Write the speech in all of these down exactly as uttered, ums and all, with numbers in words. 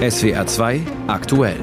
S W R zwei aktuell.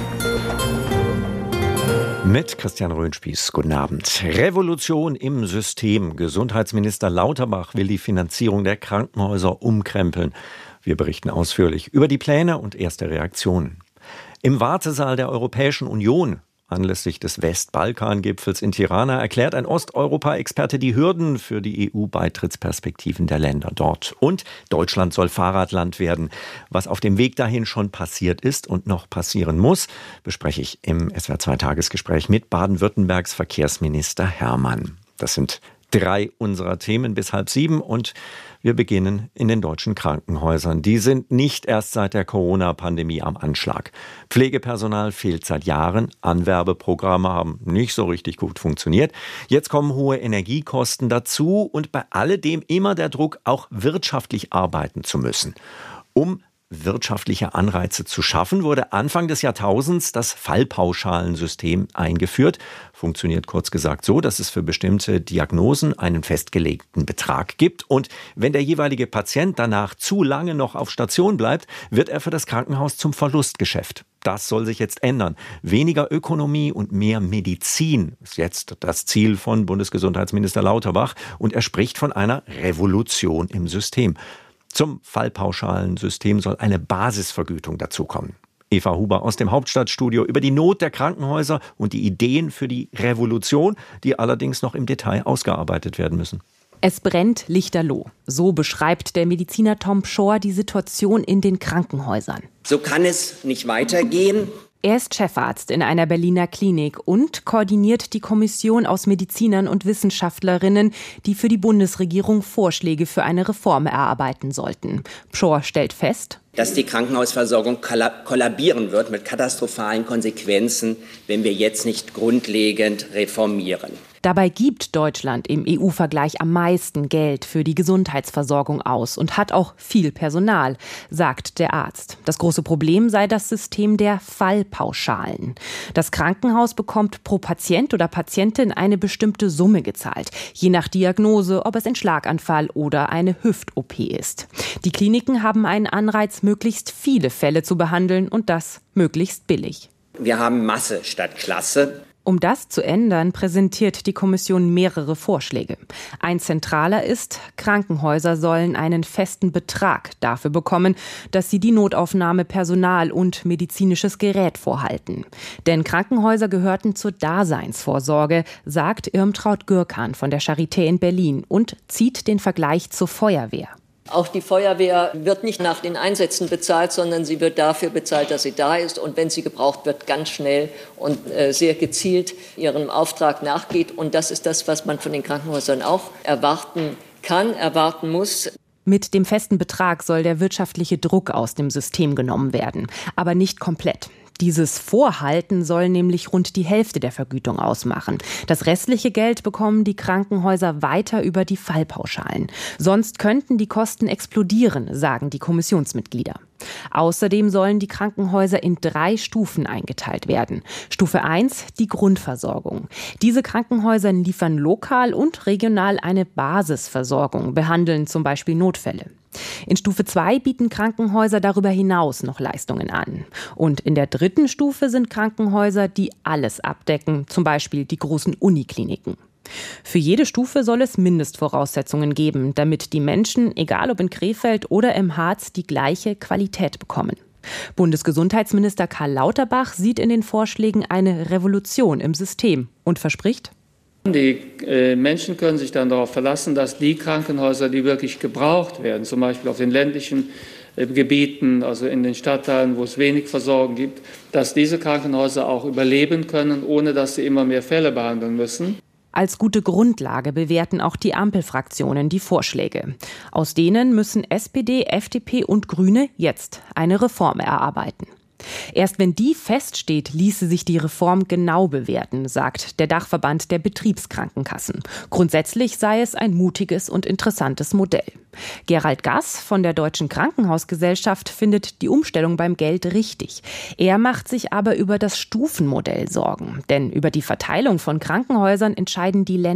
Mit Christian Röhnspieß, guten Abend. Revolution im System. Gesundheitsminister Lauterbach will die Finanzierung der Krankenhäuser umkrempeln. Wir berichten ausführlich über die Pläne und erste Reaktionen. Im Wartesaal der Europäischen Union anlässlich des Westbalkan-Gipfels in Tirana erklärt ein Osteuropa-Experte die Hürden für die E U-Beitrittsperspektiven der Länder dort. Und Deutschland soll Fahrradland werden. Was auf dem Weg dahin schon passiert ist und noch passieren muss, bespreche ich im S W R zwei Tagesgespräch mit Baden-Württembergs Verkehrsminister Hermann. Das sind drei unserer Themen bis halb sieben und wir beginnen in den deutschen Krankenhäusern. Die sind nicht erst seit der Corona-Pandemie am Anschlag. Pflegepersonal fehlt seit Jahren, Anwerbeprogramme haben nicht so richtig gut funktioniert. Jetzt kommen hohe Energiekosten dazu und bei alledem immer der Druck, auch wirtschaftlich arbeiten zu müssen. Um wirtschaftliche Anreize zu schaffen, wurde Anfang des Jahrtausends das Fallpauschalensystem eingeführt. Funktioniert kurz gesagt so, dass es für bestimmte Diagnosen einen festgelegten Betrag gibt und wenn der jeweilige Patient danach zu lange noch auf Station bleibt, wird er für das Krankenhaus zum Verlustgeschäft. Das soll sich jetzt ändern. Weniger Ökonomie und mehr Medizin ist jetzt das Ziel von Bundesgesundheitsminister Lauterbach und er spricht von einer Revolution im System. Zum Fallpauschalensystem soll eine Basisvergütung dazukommen. Eva Huber aus dem Hauptstadtstudio über die Not der Krankenhäuser und die Ideen für die Revolution, die allerdings noch im Detail ausgearbeitet werden müssen. Es brennt lichterloh. So beschreibt der Mediziner Tom Pschorr die Situation in den Krankenhäusern. So kann es nicht weitergehen. Er ist Chefarzt in einer Berliner Klinik und koordiniert die Kommission aus Medizinern und Wissenschaftlerinnen, die für die Bundesregierung Vorschläge für eine Reform erarbeiten sollten. Pschorr stellt fest, dass die Krankenhausversorgung kollabieren wird mit katastrophalen Konsequenzen, wenn wir jetzt nicht grundlegend reformieren. Dabei gibt Deutschland im E U-Vergleich am meisten Geld für die Gesundheitsversorgung aus und hat auch viel Personal, sagt der Arzt. Das große Problem sei das System der Fallpauschalen. Das Krankenhaus bekommt pro Patient oder Patientin eine bestimmte Summe gezahlt, je nach Diagnose, ob es ein Schlaganfall oder eine Hüft-O P ist. Die Kliniken haben einen Anreiz, möglichst viele Fälle zu behandeln und das möglichst billig. Wir haben Masse statt Klasse. Um das zu ändern, präsentiert die Kommission mehrere Vorschläge. Ein zentraler ist, Krankenhäuser sollen einen festen Betrag dafür bekommen, dass sie die Notaufnahme, Personal und medizinisches Gerät vorhalten. Denn Krankenhäuser gehörten zur Daseinsvorsorge, sagt Irmtraut Gürkan von der Charité in Berlin und zieht den Vergleich zur Feuerwehr. Auch die Feuerwehr wird nicht nach den Einsätzen bezahlt, sondern sie wird dafür bezahlt, dass sie da ist und wenn sie gebraucht wird, ganz schnell und äh, sehr gezielt ihrem Auftrag nachgeht. Und das ist das, was man von den Krankenhäusern auch erwarten kann, erwarten muss. Mit dem festen Betrag soll der wirtschaftliche Druck aus dem System genommen werden, aber nicht komplett. Dieses Vorhalten soll nämlich rund die Hälfte der Vergütung ausmachen. Das restliche Geld bekommen die Krankenhäuser weiter über die Fallpauschalen. Sonst könnten die Kosten explodieren, sagen die Kommissionsmitglieder. Außerdem sollen die Krankenhäuser in drei Stufen eingeteilt werden. Stufe eins, die Grundversorgung. Diese Krankenhäuser liefern lokal und regional eine Basisversorgung, behandeln zum Beispiel Notfälle. In Stufe zwei bieten Krankenhäuser darüber hinaus noch Leistungen an. Und in der dritten Stufe sind Krankenhäuser, die alles abdecken, zum Beispiel die großen Unikliniken. Für jede Stufe soll es Mindestvoraussetzungen geben, damit die Menschen, egal ob in Krefeld oder im Harz, die gleiche Qualität bekommen. Bundesgesundheitsminister Karl Lauterbach sieht in den Vorschlägen eine Revolution im System und verspricht: Die äh, Menschen können sich dann darauf verlassen, dass die Krankenhäuser, die wirklich gebraucht werden, zum Beispiel auf den ländlichen äh, Gebieten, also in den Stadtteilen, wo es wenig Versorgung gibt, dass diese Krankenhäuser auch überleben können, ohne dass sie immer mehr Fälle behandeln müssen. Als gute Grundlage bewerten auch die Ampelfraktionen die Vorschläge. Aus denen müssen S P D, F D P und Grüne jetzt eine Reform erarbeiten. Erst wenn die feststeht, ließe sich die Reform genau bewerten, sagt der Dachverband der Betriebskrankenkassen. Grundsätzlich sei es ein mutiges und interessantes Modell. Gerald Gass von der Deutschen Krankenhausgesellschaft findet die Umstellung beim Geld richtig. Er macht sich aber über das Stufenmodell Sorgen, denn über die Verteilung von Krankenhäusern entscheiden die Länder.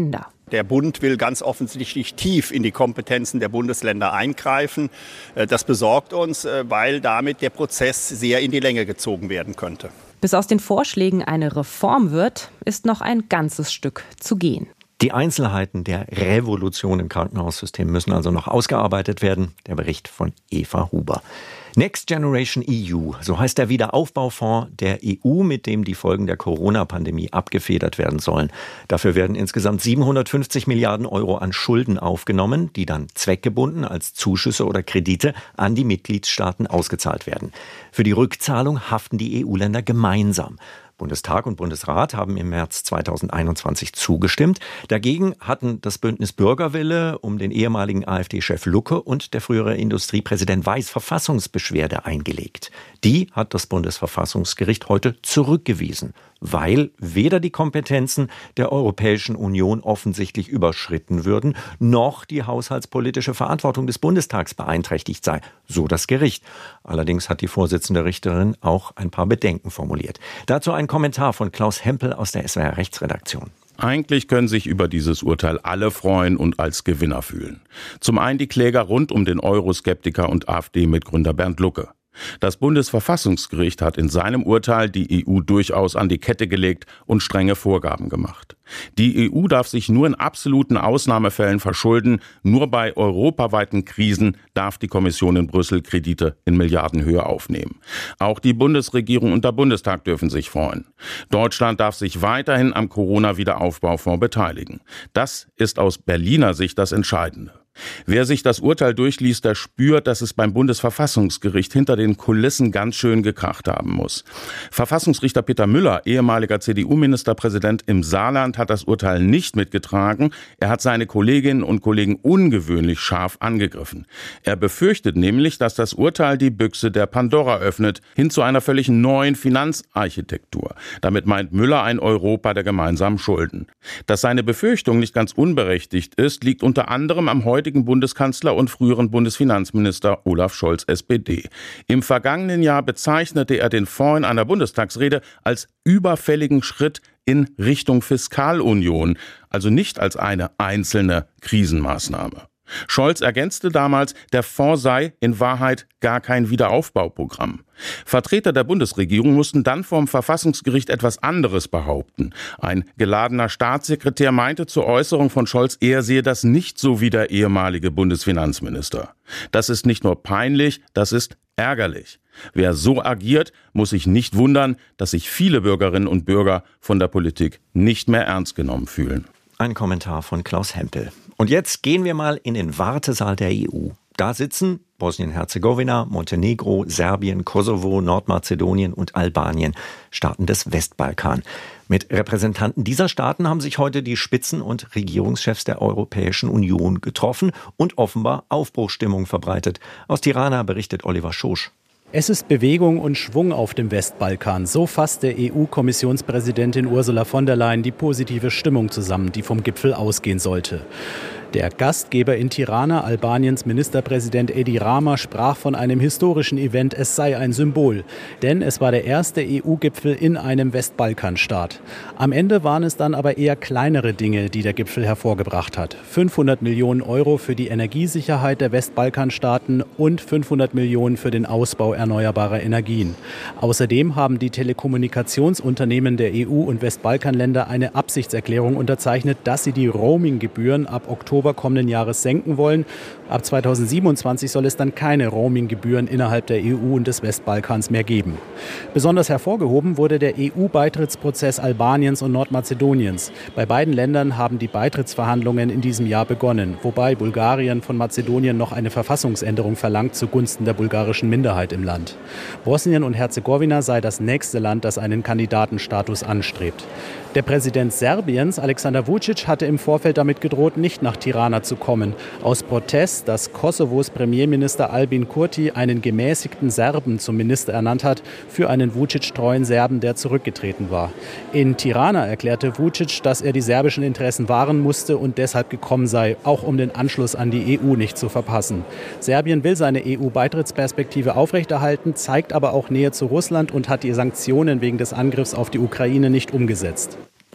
Der Bund will ganz offensichtlich tief in die Kompetenzen der Bundesländer eingreifen. Das besorgt uns, weil damit der Prozess sehr in die Länge gezogen werden könnte. Bis aus den Vorschlägen eine Reform wird, ist noch ein ganzes Stück zu gehen. Die Einzelheiten der Revolution im Krankenhaussystem müssen also noch ausgearbeitet werden. Der Bericht von Eva Huber. Next Generation E U, so heißt der Wiederaufbaufonds der E U, mit dem die Folgen der Corona-Pandemie abgefedert werden sollen. Dafür werden insgesamt siebenhundertfünfzig Milliarden Euro an Schulden aufgenommen, die dann zweckgebunden als Zuschüsse oder Kredite an die Mitgliedstaaten ausgezahlt werden. Für die Rückzahlung haften die E U-Länder gemeinsam. Bundestag und Bundesrat haben im März zweitausendeinundzwanzig zugestimmt. Dagegen hatten das Bündnis Bürgerwille um den ehemaligen AfD-Chef Lucke und der frühere Industriepräsident Weiß Verfassungsbeschwerde eingelegt. Die hat das Bundesverfassungsgericht heute zurückgewiesen, weil weder die Kompetenzen der Europäischen Union offensichtlich überschritten würden, noch die haushaltspolitische Verantwortung des Bundestags beeinträchtigt sei, so das Gericht. Allerdings hat die Vorsitzende Richterin auch ein paar Bedenken formuliert. Dazu ein Kommentar von Klaus Hempel aus der S W R Rechtsredaktion. Eigentlich können sich über dieses Urteil alle freuen und als Gewinner fühlen. Zum einen die Kläger rund um den Euroskeptiker und AfD-Mitgründer Bernd Lucke. Das Bundesverfassungsgericht hat in seinem Urteil die E U durchaus an die Kette gelegt und strenge Vorgaben gemacht. Die E U darf sich nur in absoluten Ausnahmefällen verschulden. Nur bei europaweiten Krisen darf die Kommission in Brüssel Kredite in Milliardenhöhe aufnehmen. Auch die Bundesregierung und der Bundestag dürfen sich freuen. Deutschland darf sich weiterhin am Corona-Wiederaufbaufonds beteiligen. Das ist aus Berliner Sicht das Entscheidende. Wer sich das Urteil durchliest, der spürt, dass es beim Bundesverfassungsgericht hinter den Kulissen ganz schön gekracht haben muss. Verfassungsrichter Peter Müller, ehemaliger C D U-Ministerpräsident im Saarland, hat das Urteil nicht mitgetragen. Er hat seine Kolleginnen und Kollegen ungewöhnlich scharf angegriffen. Er befürchtet nämlich, dass das Urteil die Büchse der Pandora öffnet, hin zu einer völlig neuen Finanzarchitektur. Damit meint Müller ein Europa der gemeinsamen Schulden. Dass seine Befürchtung nicht ganz unberechtigt ist, liegt unter anderem am heutigen Bundeskanzler und früheren Bundesfinanzminister Olaf Scholz, S P D. Im vergangenen Jahr bezeichnete er den Fonds in einer Bundestagsrede als überfälligen Schritt in Richtung Fiskalunion, also nicht als eine einzelne Krisenmaßnahme. Scholz ergänzte damals, der Fonds sei in Wahrheit gar kein Wiederaufbauprogramm. Vertreter der Bundesregierung mussten dann vom Verfassungsgericht etwas anderes behaupten. Ein geladener Staatssekretär meinte zur Äußerung von Scholz, er sehe das nicht so wie der ehemalige Bundesfinanzminister. Das ist nicht nur peinlich, das ist ärgerlich. Wer so agiert, muss sich nicht wundern, dass sich viele Bürgerinnen und Bürger von der Politik nicht mehr ernst genommen fühlen. Ein Kommentar von Klaus Hempel. Und jetzt gehen wir mal in den Wartesaal der E U. Da sitzen Bosnien-Herzegowina, Montenegro, Serbien, Kosovo, Nordmazedonien und Albanien, Staaten des Westbalkan. Mit Repräsentanten dieser Staaten haben sich heute die Spitzen- und Regierungschefs der Europäischen Union getroffen und offenbar Aufbruchsstimmung verbreitet. Aus Tirana berichtet Oliver Schosch. Es ist Bewegung und Schwung auf dem Westbalkan. So fasste E U-Kommissionspräsidentin Ursula von der Leyen die positive Stimmung zusammen, die vom Gipfel ausgehen sollte. Der Gastgeber in Tirana, Albaniens Ministerpräsident Edi Rama, sprach von einem historischen Event, es sei ein Symbol. Denn es war der erste E U-Gipfel in einem Westbalkanstaat. Am Ende waren es dann aber eher kleinere Dinge, die der Gipfel hervorgebracht hat. fünfhundert Millionen Euro für die Energiesicherheit der Westbalkanstaaten und fünfhundert Millionen für den Ausbau erneuerbarer Energien. Außerdem haben die Telekommunikationsunternehmen der E U und Westbalkanländer eine Absichtserklärung unterzeichnet, dass sie die Roaminggebühren ab Oktober kommenden Jahres senken wollen. Ab zweitausendsiebenundzwanzig soll es dann keine Roaminggebühren innerhalb der E U und des Westbalkans mehr geben. Besonders hervorgehoben wurde der E U-Beitrittsprozess Albaniens und Nordmazedoniens. Bei beiden Ländern haben die Beitrittsverhandlungen in diesem Jahr begonnen, wobei Bulgarien von Mazedonien noch eine Verfassungsänderung verlangt zugunsten der bulgarischen Minderheit im Land. Bosnien und Herzegowina sei das nächste Land, das einen Kandidatenstatus anstrebt. Der Präsident Serbiens, Alexander Vučić, hatte im Vorfeld damit gedroht, nicht nach Tirana zu kommen. Aus Protest, dass Kosovos Premierminister Albin Kurti einen gemäßigten Serben zum Minister ernannt hat, für einen Vučić-treuen Serben, der zurückgetreten war. In Tirana erklärte Vučić, dass er die serbischen Interessen wahren musste und deshalb gekommen sei, auch um den Anschluss an die E U nicht zu verpassen. Serbien will seine E U-Beitrittsperspektive aufrechterhalten, zeigt aber auch Nähe zu Russland und hat die Sanktionen wegen des Angriffs auf die Ukraine nicht umgesetzt.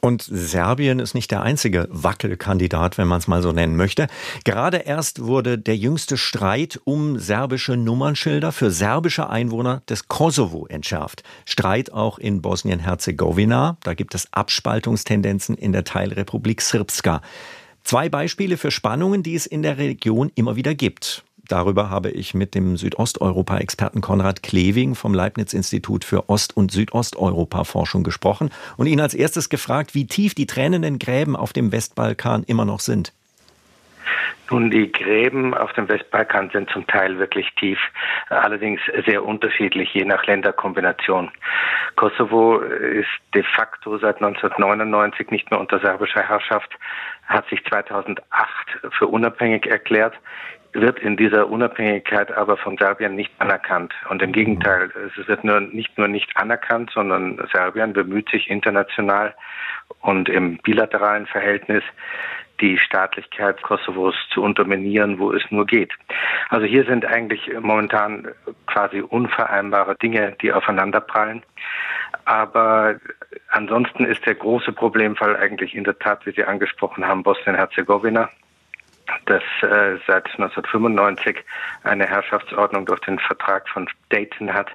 Und Serbien ist nicht der einzige Wackelkandidat, wenn man es mal so nennen möchte. Gerade erst wurde der jüngste Streit um serbische Nummernschilder für serbische Einwohner des Kosovo entschärft. Streit auch in Bosnien-Herzegowina. Da gibt es Abspaltungstendenzen in der Teilrepublik Srpska. Zwei Beispiele für Spannungen, die es in der Region immer wieder gibt. Darüber habe ich mit dem Südosteuropa-Experten Konrad Kleving vom Leibniz-Institut für Ost- und Südosteuropa-Forschung gesprochen und ihn als erstes gefragt, wie tief die tränenden Gräben auf dem Westbalkan immer noch sind. Nun, die Gräben auf dem Westbalkan sind zum Teil wirklich tief, allerdings sehr unterschiedlich, je nach Länderkombination. Kosovo ist de facto seit neunzehnhundertneunundneunzig nicht mehr unter serbischer Herrschaft, hat sich zweitausendacht für unabhängig erklärt, wird in dieser Unabhängigkeit aber von Serbien nicht anerkannt. Und im Gegenteil, es wird nur, nicht nur nicht anerkannt, sondern Serbien bemüht sich international und im bilateralen Verhältnis, die Staatlichkeit Kosovos zu unterminieren, wo es nur geht. Also hier sind eigentlich momentan quasi unvereinbare Dinge, die aufeinanderprallen. Aber ansonsten ist der große Problemfall eigentlich in der Tat, wie Sie angesprochen haben, Bosnien-Herzegowina, das äh, seit neunzehnhundertfünfundneunzig eine Herrschaftsordnung durch den Vertrag von Dayton hat,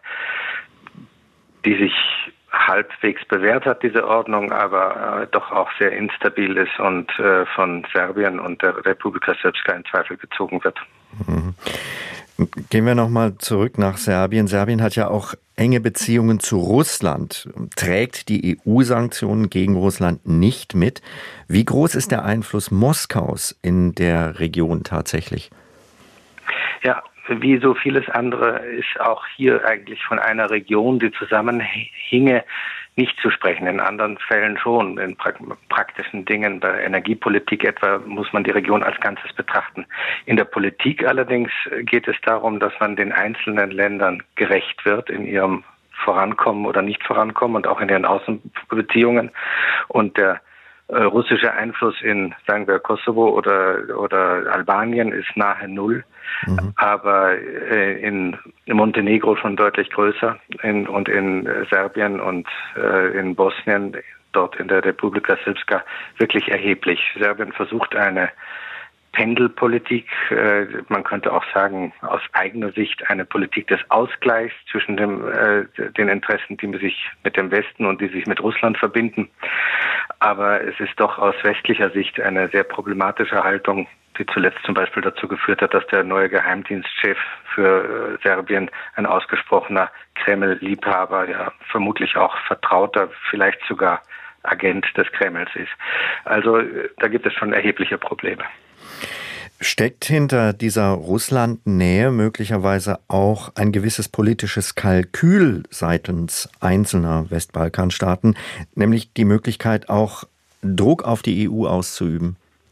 die sich halbwegs bewährt hat, diese Ordnung, aber äh, doch auch sehr instabil ist und äh, von Serbien und der Republika Srpska in Zweifel gezogen wird. Mhm. Gehen wir nochmal zurück nach Serbien. Serbien hat ja auch enge Beziehungen zu Russland, trägt die E U-Sanktionen gegen Russland nicht mit. Wie groß ist der Einfluss Moskaus in der Region tatsächlich? Ja, wie so vieles andere ist auch hier eigentlich von einer Region, die Zusammenhänge nicht zu sprechen. In anderen Fällen schon. In praktischen Dingen, bei Energiepolitik etwa, muss man die Region als Ganzes betrachten. In der Politik allerdings geht es darum, dass man den einzelnen Ländern gerecht wird in ihrem Vorankommen oder nicht Vorankommen und auch in ihren Außenbeziehungen. Und der äh, russische Einfluss in, sagen wir, Kosovo oder, oder Albanien ist nahe Null. Mhm. Aber äh, in, in Montenegro schon deutlich größer in, und in äh, Serbien und äh, in Bosnien, dort in der Republika Srpska, wirklich erheblich. Serbien versucht eine Pendelpolitik, äh, man könnte auch sagen, aus eigener Sicht eine Politik des Ausgleichs zwischen dem, äh, den Interessen, die sich mit dem Westen und die sich mit Russland verbinden. Aber es ist doch aus westlicher Sicht eine sehr problematische Haltung, die zuletzt zum Beispiel dazu geführt hat, dass der neue Geheimdienstchef für äh, Serbien ein ausgesprochener Kreml-Liebhaber, ja vermutlich auch Vertrauter, vielleicht sogar Agent des Kremls ist. Also äh, da gibt es schon erhebliche Probleme. Steckt hinter dieser Russland-Nähe möglicherweise auch ein gewisses politisches Kalkül seitens einzelner Westbalkanstaaten, nämlich die Möglichkeit, auch Druck auf die E U auszuüben?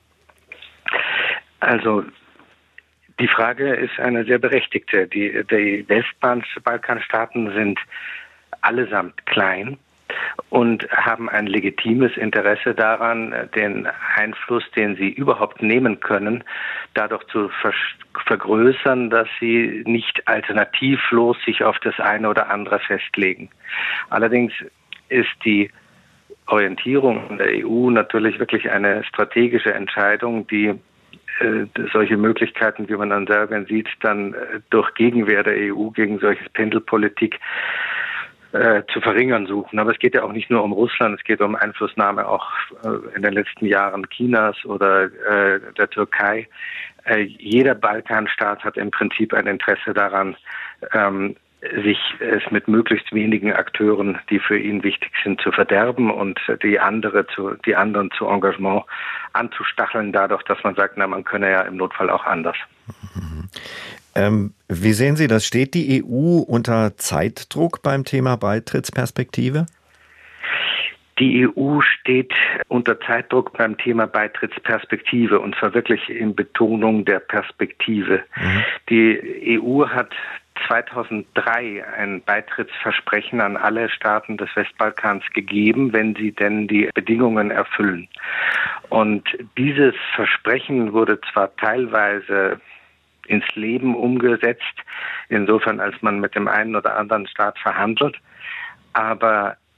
Also die Frage ist eine sehr berechtigte. Die, die Westbalkanstaaten sind allesamt klein und haben ein legitimes Interesse daran, den Einfluss, den sie überhaupt nehmen können, dadurch zu ver- vergrößern, dass sie nicht alternativlos sich auf das eine oder andere festlegen. Allerdings ist die Orientierung der E U natürlich wirklich eine strategische Entscheidung, die äh, solche Möglichkeiten, wie man an Serbien sieht, dann äh, durch Gegenwehr der E U gegen solche Pendelpolitik äh, zu verringern suchen. Aber es geht ja auch nicht nur um Russland, es geht um Einflussnahme auch äh, in den letzten Jahren Chinas oder äh, der Türkei. Äh, jeder Balkanstaat hat im Prinzip ein Interesse daran, ähm, sich es mit möglichst wenigen Akteuren, die für ihn wichtig sind, zu verderben und die andere zu, die anderen zu Engagement anzustacheln, dadurch, dass man sagt, na, man könne ja im Notfall auch anders. Mhm. Ähm, wie sehen Sie das? Steht die E U unter Zeitdruck beim Thema Beitrittsperspektive? Die E U steht unter Zeitdruck beim Thema Beitrittsperspektive und zwar wirklich in Betonung der Perspektive. Mhm. Die E U hat zweitausenddrei ein Beitrittsversprechen an alle Staaten des Westbalkans gegeben, wenn sie denn die Bedingungen erfüllen. Und dieses Versprechen wurde zwar teilweise ins Leben umgesetzt, insofern als man mit dem einen oder anderen Staat verhandelt, aber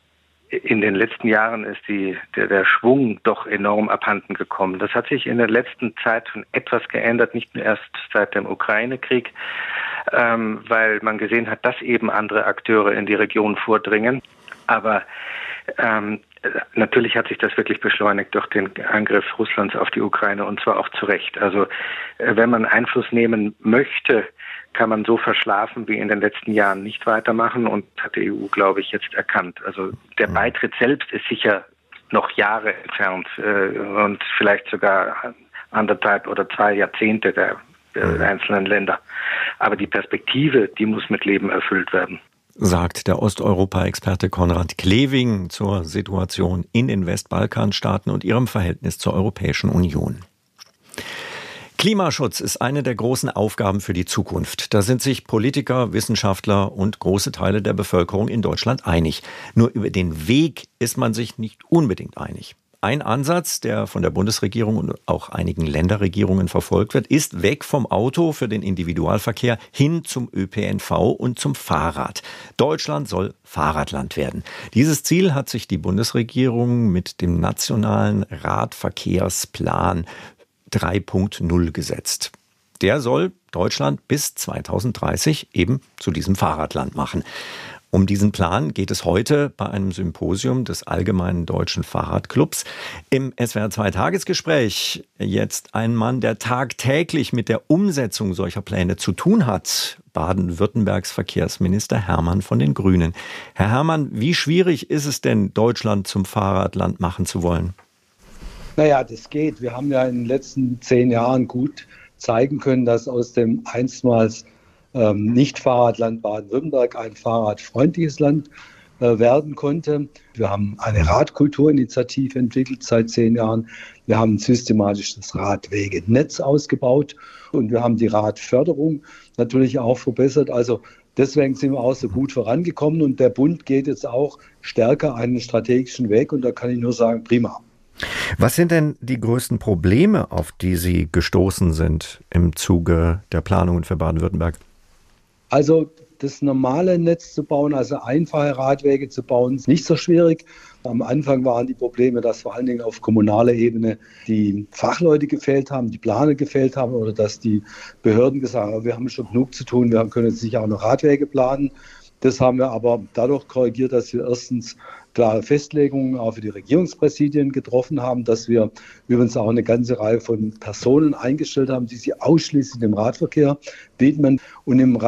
in den letzten Jahren ist die, der, der Schwung doch enorm abhanden gekommen. Das hat sich in der letzten Zeit schon etwas geändert, nicht nur erst seit dem Ukraine-Krieg, ähm, weil man gesehen hat, dass eben andere Akteure in die Region vordringen. Aber ähm, natürlich hat sich das wirklich beschleunigt durch den Angriff Russlands auf die Ukraine, und zwar auch zu Recht. Also äh, wenn man Einfluss nehmen möchte, kann man so verschlafen wie in den letzten Jahren nicht weitermachen, und hat die E U, glaube ich, jetzt erkannt. Also der Beitritt selbst ist sicher noch Jahre entfernt äh, und vielleicht sogar anderthalb oder zwei Jahrzehnte der, der einzelnen Länder. Aber die Perspektive, die muss mit Leben erfüllt werden. Sagt der Osteuropa-Experte Konrad Kleving zur Situation in den Westbalkanstaaten und ihrem Verhältnis zur Europäischen Union. Klimaschutz ist eine der großen Aufgaben für die Zukunft. Da sind sich Politiker, Wissenschaftler und große Teile der Bevölkerung in Deutschland einig. Nur über den Weg ist man sich nicht unbedingt einig. Ein Ansatz, der von der Bundesregierung und auch einigen Länderregierungen verfolgt wird, ist weg vom Auto für den Individualverkehr hin zum Ö P N V und zum Fahrrad. Deutschland soll Fahrradland werden. Dieses Ziel hat sich die Bundesregierung mit dem nationalen Radverkehrsplan drei Punkt null gesetzt. Der soll Deutschland bis zweitausenddreißig eben zu diesem Fahrradland machen. Um diesen Plan geht es heute bei einem Symposium des Allgemeinen Deutschen Fahrradclubs. Im S W R zwei Tagesgespräch jetzt ein Mann, der tagtäglich mit der Umsetzung solcher Pläne zu tun hat. Baden-Württembergs Verkehrsminister Hermann von den Grünen. Herr Hermann, wie schwierig ist es denn, Deutschland zum Fahrradland machen zu wollen? Naja, das geht. Wir haben ja in den letzten zehn Jahren gut zeigen können, dass aus dem einstmals ähm, Nicht-Fahrradland Baden-Württemberg ein fahrradfreundliches Land äh, werden konnte. Wir haben eine Radkulturinitiative entwickelt seit zehn Jahren. Wir haben systematisch das Radwegenetz ausgebaut und wir haben die Radförderung natürlich auch verbessert. Also deswegen sind wir auch so gut vorangekommen, und der Bund geht jetzt auch stärker einen strategischen Weg, und da kann ich nur sagen, prima. Was sind denn die größten Probleme, auf die Sie gestoßen sind im Zuge der Planungen für Baden-Württemberg? Also das normale Netz zu bauen, also einfache Radwege zu bauen, ist nicht so schwierig. Am Anfang waren die Probleme, dass vor allen Dingen auf kommunaler Ebene die Fachleute gefehlt haben, die Planer gefehlt haben, oder dass die Behörden gesagt haben, wir haben schon genug zu tun, wir können jetzt sicher auch noch Radwege planen. Das haben wir aber dadurch korrigiert, dass wir erstens klare Festlegungen auch für die Regierungspräsidien getroffen haben, dass wir übrigens auch eine ganze Reihe von Personen eingestellt haben, die sich ausschließlich dem Radverkehr widmen. Und im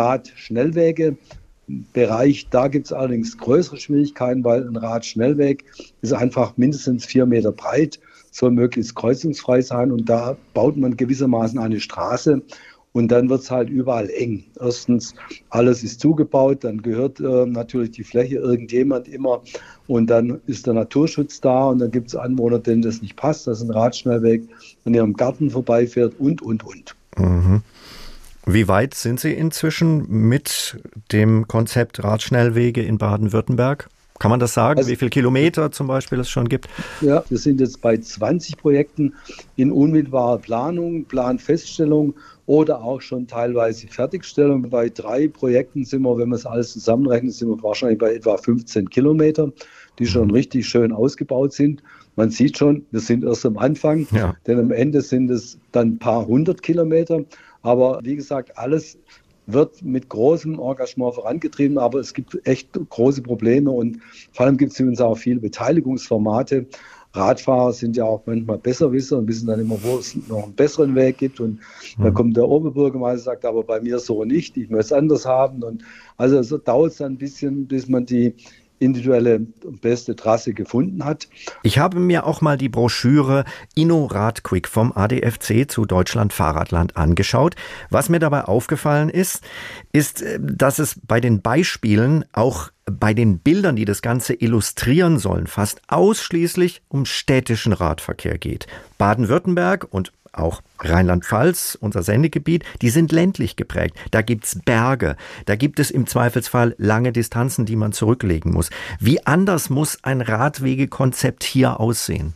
Radschnellwegebereich, da gibt es allerdings größere Schwierigkeiten, weil ein Radschnellweg ist einfach mindestens vier Meter breit, soll möglichst kreuzungsfrei sein, und da baut man gewissermaßen eine Straße. Und dann wird es halt überall eng. Erstens, alles ist zugebaut, dann gehört äh, natürlich die Fläche irgendjemand immer, und dann ist der Naturschutz da, und dann gibt es Anwohner, denen das nicht passt, dass ein Radschnellweg an ihrem Garten vorbeifährt und, und, und. Mhm. Wie weit sind Sie inzwischen mit dem Konzept Radschnellwege in Baden-Württemberg? Kann man das sagen, also, wie viele Kilometer zum Beispiel es schon gibt? Ja, wir sind jetzt bei zwanzig Projekten in unmittelbarer Planung, Planfeststellung oder auch schon teilweise Fertigstellung. Bei drei Projekten sind wir, wenn wir es alles zusammenrechnen, sind wir wahrscheinlich bei etwa fünfzehn Kilometern, die schon richtig schön ausgebaut sind. Man sieht schon, wir sind erst am Anfang, ja. Denn am Ende sind es dann ein paar hundert Kilometer. Aber wie gesagt, alles wird mit großem Engagement vorangetrieben, aber es gibt echt große Probleme, und vor allem gibt es übrigens auch viele Beteiligungsformate. Radfahrer sind ja auch manchmal Besserwisser und wissen dann immer, wo es noch einen besseren Weg gibt, und mhm. dann kommt der Oberbürgermeister und sagt, aber bei mir so nicht, ich möchte es anders haben, und also so dauert es dann ein bisschen, bis man die individuelle beste Trasse gefunden hat. Ich habe mir auch mal die Broschüre InnoRadQuick vom A D F C zu Deutschland Fahrradland angeschaut. Was mir dabei aufgefallen ist, ist, dass es bei den Beispielen, auch bei den Bildern, die das Ganze illustrieren sollen, fast ausschließlich um städtischen Radverkehr geht. Baden-Württemberg und auch Rheinland-Pfalz, unser Sendegebiet, die sind ländlich geprägt. Da gibt's Berge, da gibt es im Zweifelsfall lange Distanzen, die man zurücklegen muss. Wie anders muss ein Radwegekonzept hier aussehen?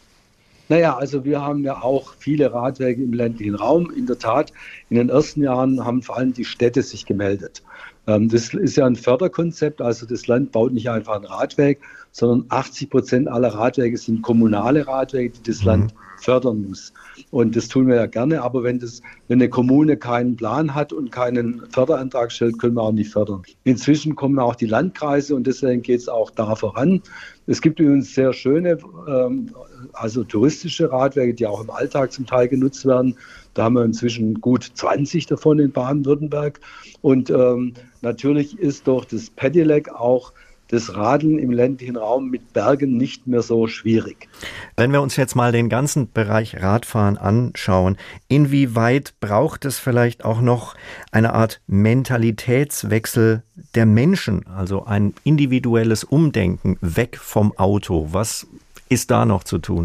Naja, also wir haben ja auch viele Radwege im ländlichen Raum. In der Tat, in den ersten Jahren haben vor allem die Städte sich gemeldet. Das ist ja ein Förderkonzept, also das Land baut nicht einfach einen Radweg, sondern achtzig Prozent aller Radwege sind kommunale Radwege, die das Land fördern muss. Und das tun wir ja gerne, aber wenn, das, wenn eine Kommune keinen Plan hat und keinen Förderantrag stellt, können wir auch nicht fördern. Inzwischen kommen auch die Landkreise und deswegen geht es auch da voran. Es gibt übrigens sehr schöne, ähm, also touristische Radwege, die auch im Alltag zum Teil genutzt werden. Da haben wir inzwischen gut zwanzig davon in Baden-Württemberg. Und ähm, natürlich ist durch das Pedelec auch das Radeln im ländlichen Raum mit Bergen nicht mehr so schwierig. Wenn wir uns jetzt mal den ganzen Bereich Radfahren anschauen, inwieweit braucht es vielleicht auch noch eine Art Mentalitätswechsel der Menschen, also ein individuelles Umdenken weg vom Auto? Was ist da noch zu tun?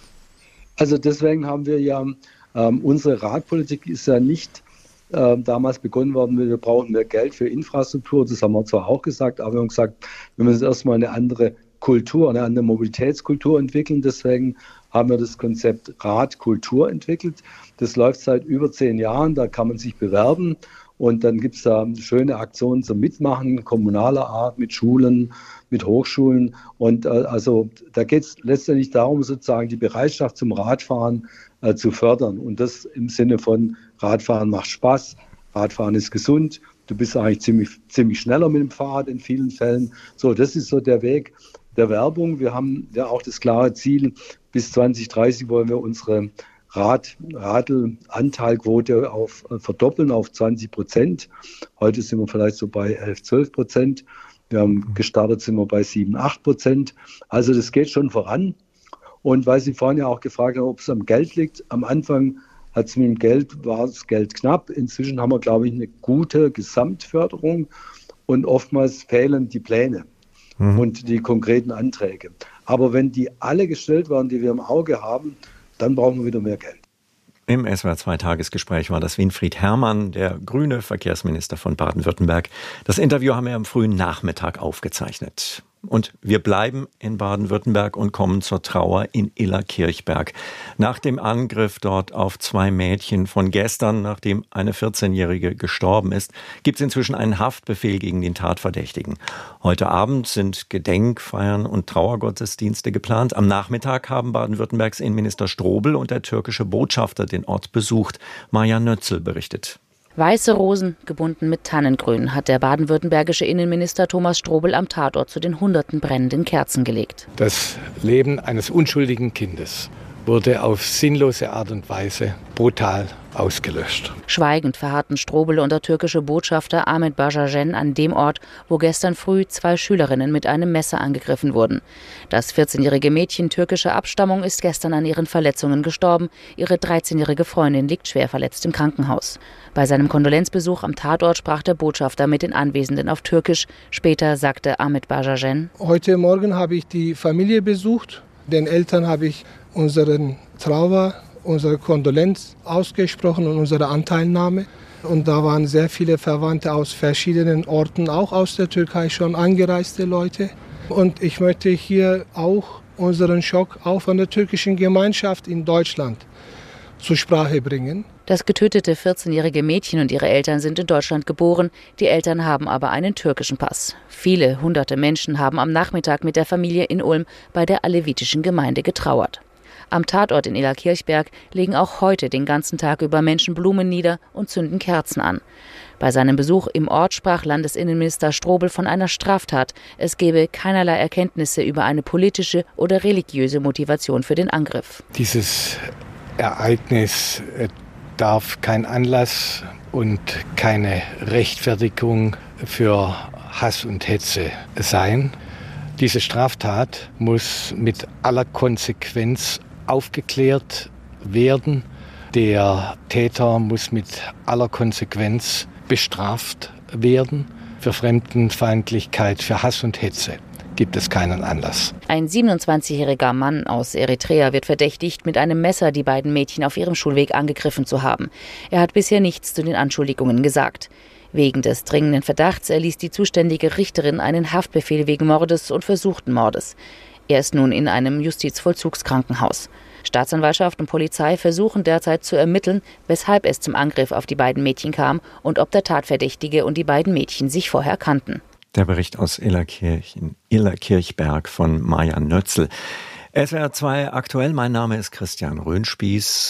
Also deswegen haben wir ja, ähm, unsere Radpolitik ist ja nicht damals begonnen worden, wir brauchen mehr Geld für Infrastruktur, das haben wir zwar auch gesagt, aber wir haben gesagt, wir müssen erstmal eine andere Kultur, eine andere Mobilitätskultur entwickeln, deswegen haben wir das Konzept Radkultur entwickelt. Das läuft seit über zehn Jahren, da kann man sich bewerben und dann gibt es da schöne Aktionen zum Mitmachen, kommunaler Art, mit Schulen, mit Hochschulen und äh, also da geht es letztendlich darum, sozusagen die Bereitschaft zum Radfahren äh, zu fördern und das im Sinne von Radfahren macht Spaß, Radfahren ist gesund, du bist eigentlich ziemlich, ziemlich schneller mit dem Fahrrad in vielen Fällen. So, das ist so der Weg der Werbung. Wir haben ja auch das klare Ziel, bis zwanzig dreißig wollen wir unsere Rad, Radl-Anteilquote auf, äh, verdoppeln auf zwanzig Prozent. Heute sind wir vielleicht so bei elf, zwölf Prozent. Wir haben gestartet, sind wir bei sieben, acht Prozent. Also das geht schon voran. Und weil Sie vorhin ja auch gefragt haben, ob es am Geld liegt, am Anfang hat es mit dem Geld, war das Geld knapp. Inzwischen haben wir, glaube ich, eine gute Gesamtförderung und oftmals fehlen die Pläne mhm. und die konkreten Anträge. Aber wenn die alle gestellt werden, die wir im Auge haben, dann brauchen wir wieder mehr Geld. Im S W R zwei Tagesgespräch war das Winfried Herrmann, der grüne Verkehrsminister von Baden-Württemberg. Das Interview haben wir am frühen Nachmittag aufgezeichnet. Und wir bleiben in Baden-Württemberg und kommen zur Trauer in Illerkirchberg. Nach dem Angriff dort auf zwei Mädchen von gestern, nachdem eine vierzehnjährige gestorben ist, gibt es inzwischen einen Haftbefehl gegen den Tatverdächtigen. Heute Abend sind Gedenkfeiern und Trauergottesdienste geplant. Am Nachmittag haben Baden-Württembergs Innenminister Strobel und der türkische Botschafter den Ort besucht. Maja Nötzel berichtet. Weiße Rosen, gebunden mit Tannengrün, hat der baden-württembergische Innenminister Thomas Strobel am Tatort zu den hunderten brennenden Kerzen gelegt. Das Leben eines unschuldigen Kindes wurde auf sinnlose Art und Weise brutal ausgelöscht. Schweigend verharrten Strobel und der türkische Botschafter Ahmet Bajajen an dem Ort, wo gestern früh zwei Schülerinnen mit einem Messer angegriffen wurden. Das vierzehnjährige Mädchen türkischer Abstammung ist gestern an ihren Verletzungen gestorben. Ihre dreizehnjährige Freundin liegt schwer verletzt im Krankenhaus. Bei seinem Kondolenzbesuch am Tatort sprach der Botschafter mit den Anwesenden auf Türkisch. Später sagte Ahmet Bajajen: Heute Morgen habe ich die Familie besucht. Den Eltern habe ich unseren Trauer, unsere Kondolenz ausgesprochen und unsere Anteilnahme. Und da waren sehr viele Verwandte aus verschiedenen Orten, auch aus der Türkei schon angereiste Leute. Und ich möchte hier auch unseren Schock auch von der türkischen Gemeinschaft in Deutschland zur Sprache bringen. Das getötete vierzehnjährige Mädchen und ihre Eltern sind in Deutschland geboren. Die Eltern haben aber einen türkischen Pass. Viele hunderte Menschen haben am Nachmittag mit der Familie in Ulm bei der alevitischen Gemeinde getrauert. Am Tatort in Illerkirchberg legen auch heute den ganzen Tag über Menschen Blumen nieder und zünden Kerzen an. Bei seinem Besuch im Ort sprach Landesinnenminister Strobel von einer Straftat. Es gebe keinerlei Erkenntnisse über eine politische oder religiöse Motivation für den Angriff. Dieses Ereignis darf kein Anlass und keine Rechtfertigung für Hass und Hetze sein. Diese Straftat muss mit aller Konsequenz aufgeklärt werden. Der Täter muss mit aller Konsequenz bestraft werden. Für Fremdenfeindlichkeit, für Hass und Hetze gibt es keinen Anlass. Ein siebenundzwanzigjähriger Mann aus Eritrea wird verdächtigt, mit einem Messer die beiden Mädchen auf ihrem Schulweg angegriffen zu haben. Er hat bisher nichts zu den Anschuldigungen gesagt. Wegen des dringenden Verdachts erließ die zuständige Richterin einen Haftbefehl wegen Mordes und versuchten Mordes. Er ist nun in einem Justizvollzugskrankenhaus. Staatsanwaltschaft und Polizei versuchen derzeit zu ermitteln, weshalb es zum Angriff auf die beiden Mädchen kam und ob der Tatverdächtige und die beiden Mädchen sich vorher kannten. Der Bericht aus Illerkirchen, Illerkirchberg von Maja Nötzel. S W R zwei aktuell, mein Name ist Christian Röhnspieß.